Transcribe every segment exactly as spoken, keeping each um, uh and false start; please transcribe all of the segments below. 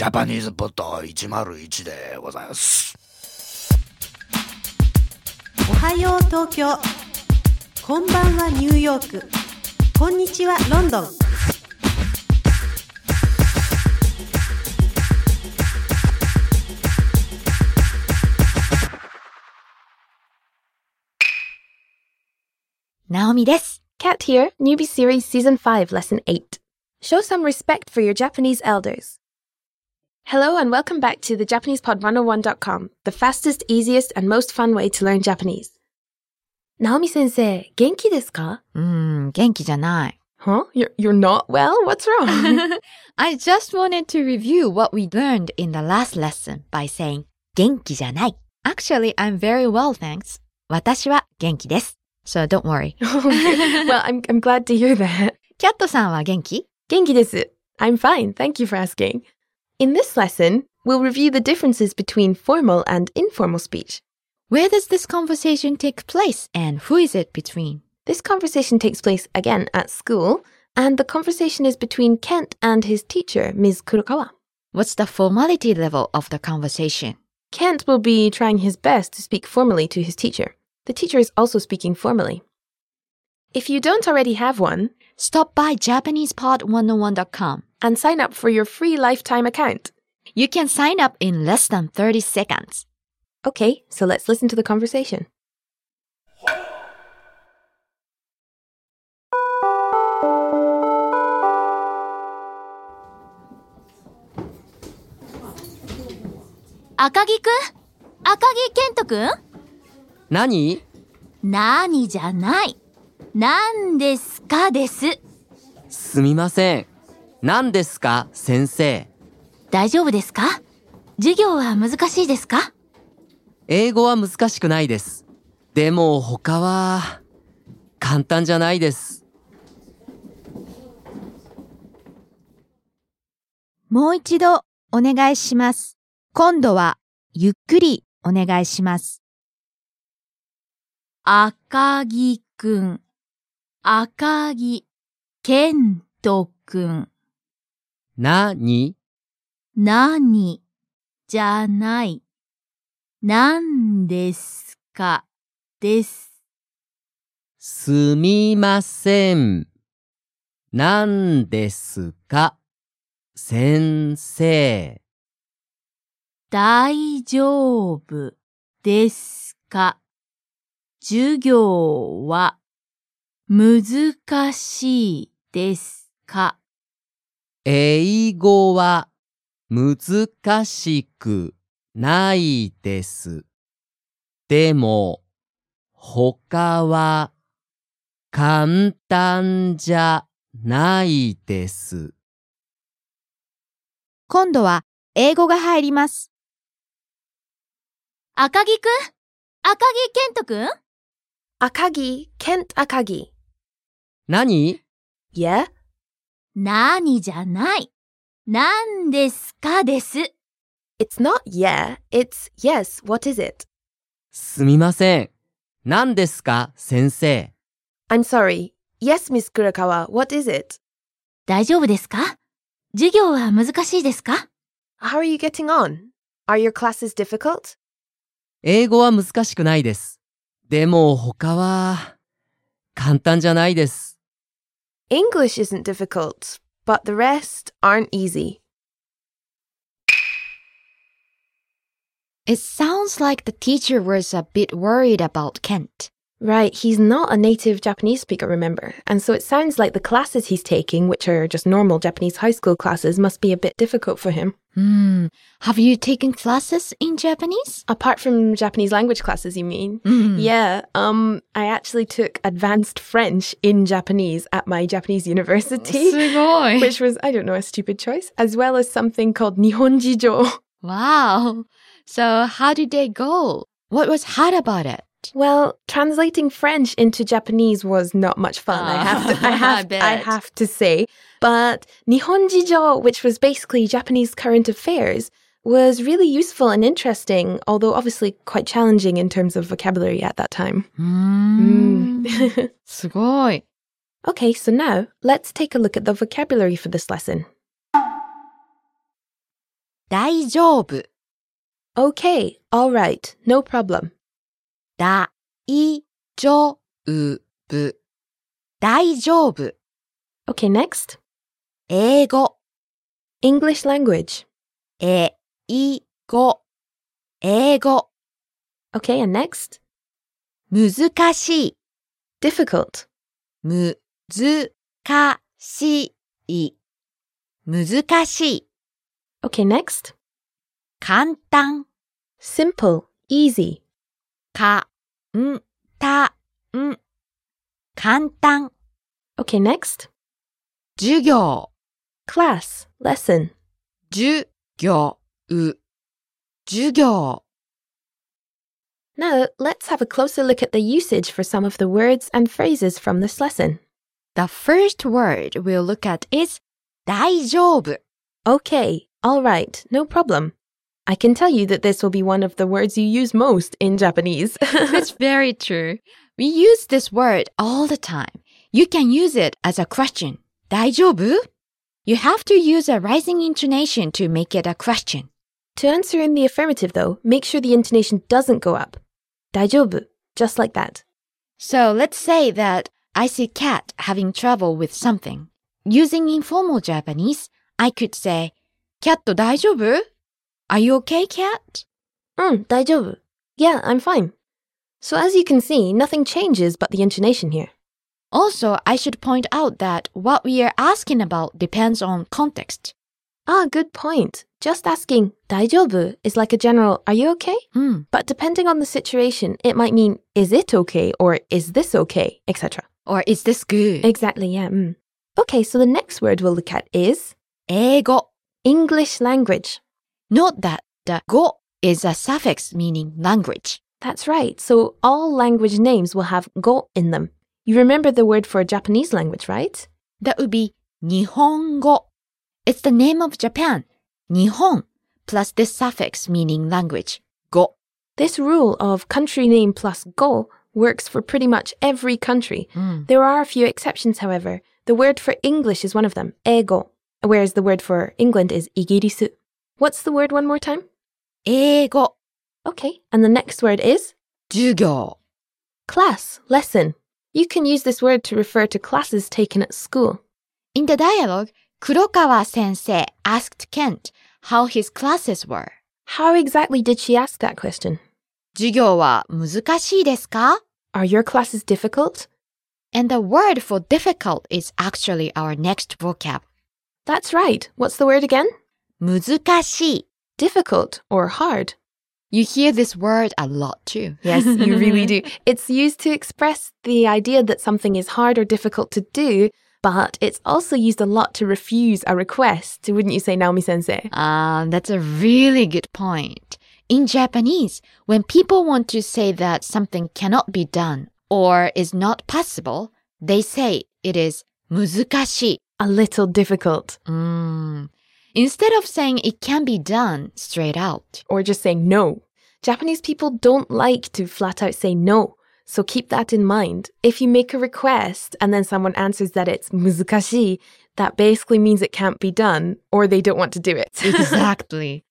ジャパニーズポットいちまるいちでございます。 おはよう東京、こんばんはニューヨーク、こんにちはロンドン。 ナオミです。 Kat here, Newbie Series Season five, Lesson eight. Show some respect for your Japanese elders. Hello and welcome back to the Japanese Pod one oh one dot com, the fastest, easiest, and most fun way to learn Japanese. Naomi sensei, 元気ですか? うーん、元気じゃない。 Huh? You're, you're not well? What's wrong? I just wanted to review what we learned in the last lesson by saying 元気じゃない。Actually, I'm very well, thanks. 私は元気です。So don't worry. Well, I'm, I'm glad to hear that. キャットさんは元気? 元気です. I'm fine. Thank you for asking. In this lesson, we'll review the differences between formal and informal speech. Where does this conversation take place and who is it between? This conversation takes place again at school, and the conversation is between Kent and his teacher, Miz Kurokawa. What's the formality level of the conversation? Kent will be trying his best to speak formally to his teacher. The teacher is also speaking formally. If you don't already have one, stop by Japanese Pod one oh one dot com and sign up for your free lifetime account. You can sign up in less than thirty seconds. Okay, so let's listen to the conversation. 赤木くん？赤木健人くん？ 何？ 何じゃない。何ですかです。 すみません。何ですか、先生。 大丈夫ですか？授業は難しいですか？ 英語は難しくないです。でも他は簡単じゃないです。 もう一度お願いします。今度はゆっくりお願いします。 赤木くん、赤木健人くん。 何？ 何じゃない。何ですかです。 すみません。何ですか、先生。 大丈夫ですか？授業は難しいですか？ 英語は難しくないです。でも他は簡単じゃないです。 今度は英語が入ります。 赤木くん？赤木健人くん？ Akagi, Kent Akagi. 何？ Yeah? 何じゃない。何ですかです。 It's not yeah, it's yes, what is it? すみません。何ですか、先生。 I'm sorry. Yes, Miss Kurokawa, what is it? 大丈夫ですか？授業は難しいですか？ How are you getting on? Are your classes difficult? 英語は難しくないです。でも他は簡単じゃないです。 English isn't difficult, but the rest aren't easy. It sounds like the teacher was a bit worried about Kent. Right, he's not a native Japanese speaker, remember, and so it sounds like the classes he's taking, which are just normal Japanese high school classes, must be a bit difficult for him. Hmm. Have you taken classes in Japanese? Apart from Japanese language classes, you mean? Mm. Yeah, um, I actually took advanced French in Japanese at my Japanese university. すごい. Which was, I don't know, a stupid choice, as well as something called Nihonjijo. Wow. So how did they go? What was hard about it? Well, translating French into Japanese was not much fun, I have to, I have, I bet. I have to say. But Nihonjijo, which was basically Japanese current affairs, was really useful and interesting, although obviously quite challenging in terms of vocabulary at that time. Mm. Mm. すごい. Okay, so now let's take a look at the vocabulary for this lesson. 大丈夫。 Okay, all right, no problem. 大丈夫。大丈夫。 Okay, next. 英語。 English language. 英語。英語。 Okay, and next. 難しい。 Difficult. むずかしい。難しい。 Okay, next. 簡単。 Simple, easy. かんたん。簡単。 Okay, next. 授業。 Class, lesson. 授業。授業。 Now, let's have a closer look at the usage for some of the words and phrases from this lesson. The first word we'll look at is 大丈夫。 Okay, all right, no problem. I can tell you that this will be one of the words you use most in Japanese. That's very true. We use this word all the time. You can use it as a question. 大丈夫? You have to use a rising intonation to make it a question. To answer in the affirmative, though, make sure the intonation doesn't go up. 大丈夫, just like that. So let's say that I see Cat having trouble with something. Using informal Japanese, I could say, Cat 大丈夫? Are you okay, Cat? うん、大丈夫. Yeah, I'm fine. So as you can see, nothing changes but the intonation here. Also, I should point out that what we are asking about depends on context. Ah, good point. Just asking 大丈夫 is like a general, are you okay? Hmm. But depending on the situation, it might mean, is it okay? Or is this okay? et cetera. Or is this good? Exactly, yeah. Mm. Okay, so the next word we'll look at is 英語. English language. Note that the 語 is a suffix meaning language. That's right. So all language names will have 語 in them. You remember the word for Japanese language, right? That would be 日本語. It's the name of Japan. 日本 plus this suffix meaning language. 語. This rule of country name plus 語 works for pretty much every country. Mm. There are a few exceptions, however. The word for English is one of them, 英語, whereas the word for England is イギリス. What's the word one more time? 英語. Okay, and the next word is 授業. class, lesson. You can use this word to refer to classes taken at school. In the dialogue, Kurokawa sensei asked Kent how his classes were. How exactly did she ask that question? 授業は難しいですか? Are your classes difficult? And the word for difficult is actually our next vocab. That's right. What's the word again? 難しい. Difficult or hard. You hear this word a lot too. Yes, you really do. It's used to express the idea that something is hard or difficult to do, but it's also used a lot to refuse a request, wouldn't you say, Naomi Sensei? Ah, that's a really good point. In Japanese, when people want to say that something cannot be done or is not possible, they say it is 難しい. A little difficult. Mm. Instead of saying it can be done straight out. Or just saying no. Japanese people don't like to flat out say no. So keep that in mind. If you make a request and then someone answers that it's 難しい, that basically means it can't be done or they don't want to do it. Exactly.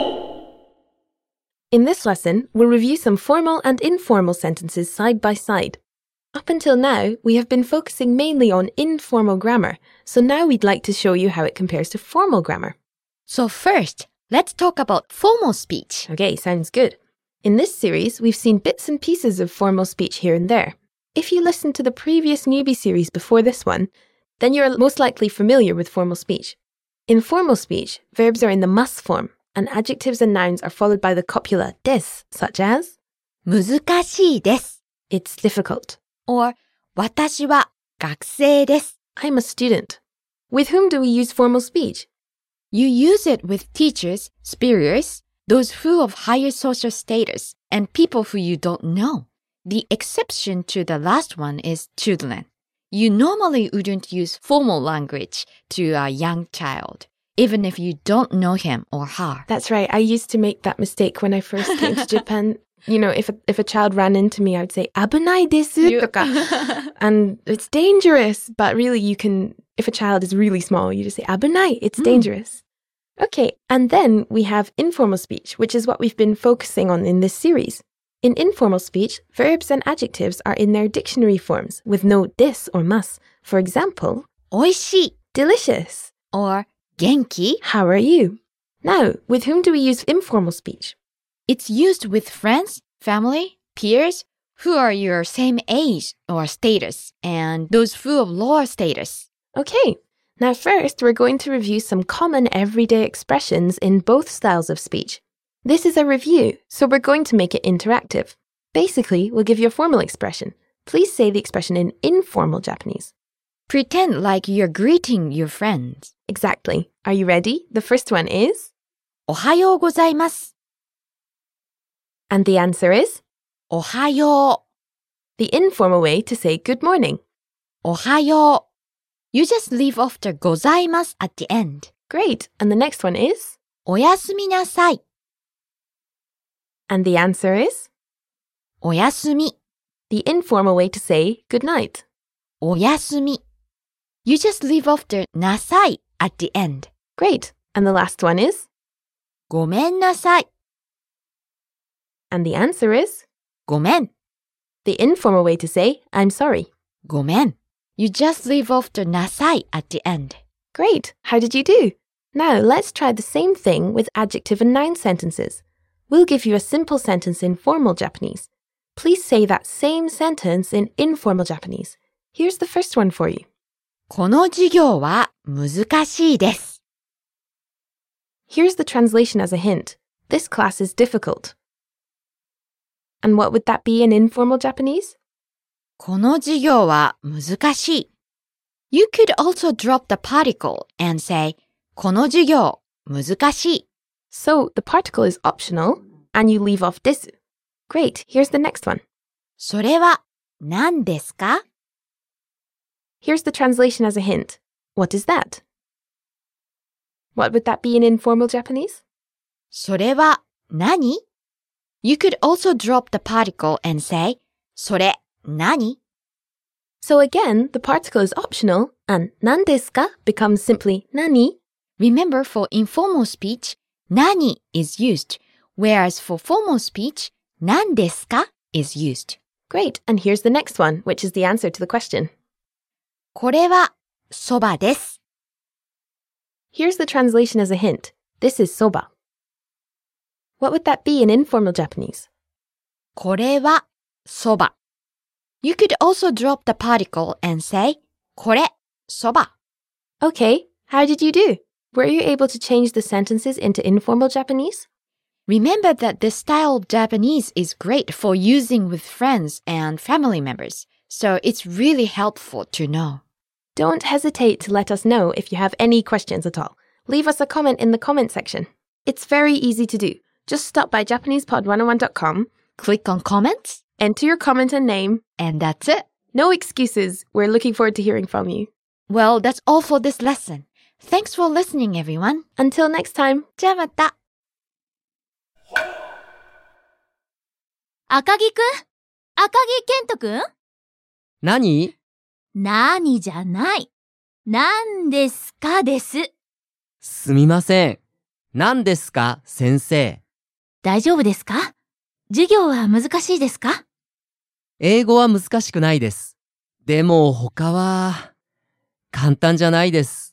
In this lesson, we'll review some formal and informal sentences side by side. Up until now, we have been focusing mainly on informal grammar, so now we'd like to show you how it compares to formal grammar. So first, let's talk about formal speech. Okay, sounds good. In this series, we've seen bits and pieces of formal speech here and there. If you listened to the previous newbie series before this one, then you're most likely familiar with formal speech. In formal speech, verbs are in the must form, and adjectives and nouns are followed by the copula des, such as 難しいです it's difficult, or 私は学生です I'm a student. With whom do we use formal speech? You use it with teachers, superiors, those who of higher social status, and people who you don't know. The exception to the last one is children. You normally wouldn't use formal language to a young child, even if you don't know him or her. That's right. I used to make that mistake when I first came to Japan. You know, if a, if a child ran into me, I would say, 危ないです You- とか. And it's dangerous, but really you can, if a child is really small, you just say, 危ない, it's dangerous. Okay, and then we have informal speech, which is what we've been focusing on in this series. In informal speech, verbs and adjectives are in their dictionary forms with no des or mas. For example, おいしい delicious, or 元気 how are you? Now, with whom do we use informal speech? It's used with friends, family, peers who are your same age or status, and those who of lower status. Okay, now first we're going to review some common everyday expressions in both styles of speech. This is a review, so we're going to make it interactive. Basically, we'll give you a formal expression. Please say the expression in informal Japanese. Pretend like you're greeting your friends. Exactly. Are you ready? The first one is, おはようございます。 and the answer is おはよう。 the informal way to say good morning. おはよう。 You just leave off the ございます at the end. Great. And the next one is, おやすみなさい。 and the answer is おやすみ。 the informal way to say good night. おやすみ。 You just leave off the なさい at the end. Great. And the last one is, ごめんなさい。 and the answer is ごめん。 the informal way to say I'm sorry. ごめん。You just leave off the なさい at the end. Great. How did you do? Now let's try the same thing with adjective and noun sentences. We'll give you a simple sentence in formal Japanese. Please say that same sentence in informal Japanese. Here's the first one for you. この授業は難しいです。 Here's the translation as a hint. This class is difficult. And what would that be in informal Japanese? この授業は難しい。You could also drop the particle and say この授業難しい。 So the particle is optional and you leave off desu. Great. Here's the next one. それは何ですか? Here's the translation as a hint. What is that? What would that be in informal Japanese? それは何? You could also drop the particle and say それ何? So again, the particle is optional and 何ですか becomes simply 何? Remember, for informal speech, 何 is used, whereas for formal speech, 何ですか is used. Great. And here's the next one, which is the answer to the question. これはそばです。 Here's the translation as a hint. This is soba. What would that be in informal Japanese? これはそば。You could also drop the particle and say これそば。 Okay, how did you do? Were you able to change the sentences into informal Japanese? Remember that this style of Japanese is great for using with friends and family members, so it's really helpful to know. Don't hesitate to let us know if you have any questions at all. Leave us a comment in the comment section. It's very easy to do. Just stop by Japanese Pod one oh one dot com, Click on comments, enter your comment and name. and that's it. No excuses. We're looking forward to hearing from you. Well, that's all for this lesson. Thanks for listening, everyone. Until next time. じゃあまた。 赤木くん赤木健人くん何？ 何じゃない。何ですかです。 すみません。何ですか、先生。 大丈夫ですか？授業は難しいですか？ 英語は難しくないです。でも他は簡単じゃないです。